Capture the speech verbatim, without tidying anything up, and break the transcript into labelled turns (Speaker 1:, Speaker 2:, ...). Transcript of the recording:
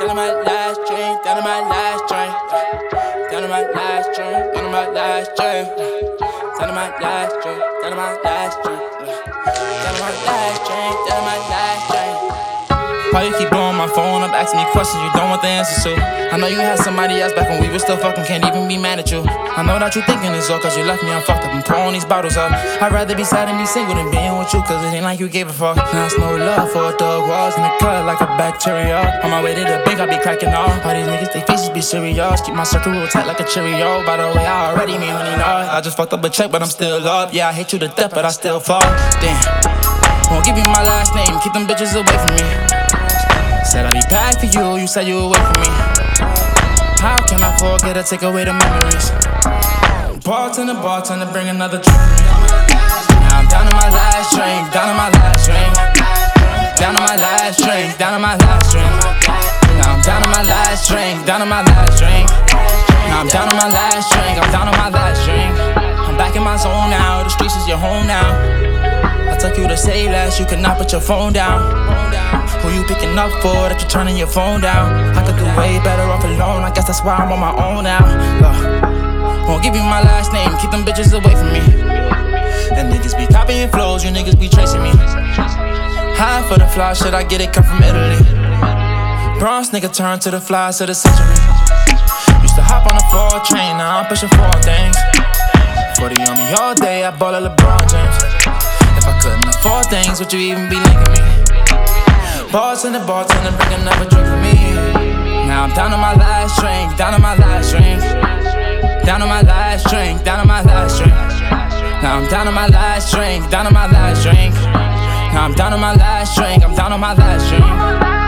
Speaker 1: down to my last drink, down to my last drink. Down to my last drink, down to my last drink. Down to my last drink, down to my last drink. Down to my last drink, down to my last drink. Why you keep blowing my phone up, asking me questions you don't want the answers to? I know you had somebody else back when we were still fucking, can't even be mad at you. I know that you thinking it's all cause you left me, I'm fucked up and pouring these bottles up. I'd rather be sad and be single than being with you, cause it ain't like you gave a fuck. Now it's no love for a dog, walls in the cut like a bacteria. On my way to the bank, I be cracking off. All these niggas, they faces be serious. Keep my circle real tight like a Cheerio. By the way, I already mean honey love. I just fucked up a check, but I'm still up. Yeah, I hate you to death, but I still fall. Damn, won't give you my last name, keep them bitches away from me. Said I'd be back for you, you said you were away from me. How can I forget to take away the memories? Bartender, bartender, bring another drink for me. Now I'm down to my last drink, down to my last drink. Down to my last drink, down to my last drink. Now I'm down to my last drink, down to my last drink. Now I'm down to my last drink, I'm down to my last drink. I'm back in my zone now, the streets is your home now. I took you to say less, you could not put your phone down. Who you picking up for that you turning your phone down? I could do way better off alone, I guess that's why I'm on my own now. Look, won't give you my last name, keep them bitches away from me. And niggas be copying flows, you niggas be tracing me. High for the fly, shit, I get it, come from Italy. Bronze nigga turn to the flies of the century. Used to hop on the four train, now I'm pushing four things. forty on me all day, I ball at LeBron James. If I couldn't afford things, would you even be linking me? Bartender, bartender, bring another drink for me. Now I'm down to my last drink, down to my last drink. Down to my last drink, down to my last drink. Now I'm down to my last drink, down to my last drink. Now I'm down to my last drink, I'm down to my last drink.